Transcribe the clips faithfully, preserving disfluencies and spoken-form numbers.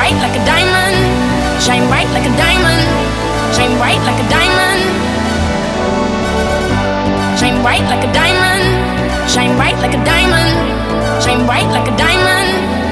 bright like a diamond, shine bright like a diamond, shine bright like a diamond, shine bright like a diamond, shine bright like a diamond, shine bright like a diamond,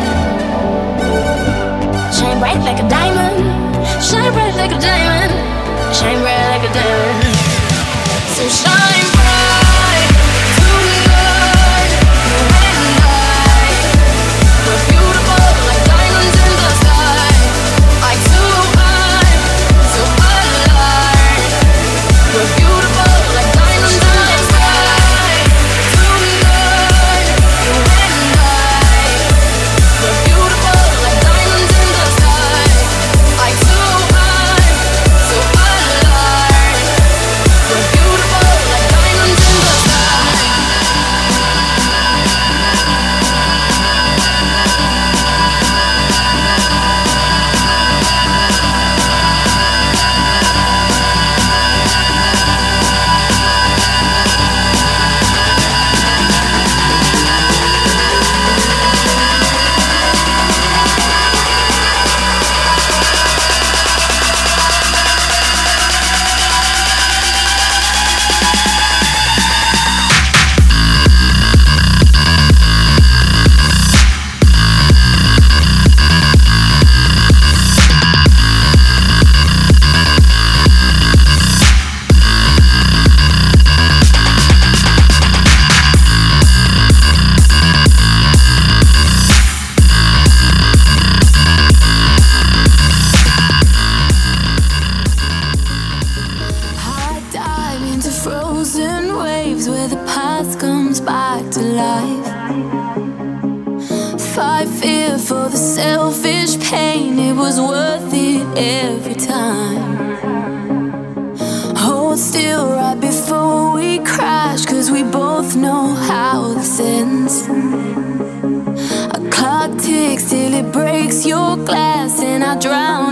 shine bright like a diamond, shine bright like a diamond, shine bright like a diamond. So shine bright tonight, you and I, we're beautiful like diamonds in the sky. Eye to eye, so alive, we're beautiful like diamonds in the sky. Tonight, you and I, we're beautiful like diamonds in the sky. Eye to eye, so alive, we're beautiful like diamonds in the sky. I dive into frozen waves where the past comes back to life. Fight fear for the selfish pain, it was worth it every time. Hold still right before we crash, cause we both know how this ends. A clock ticks till it breaks your glass, and I drown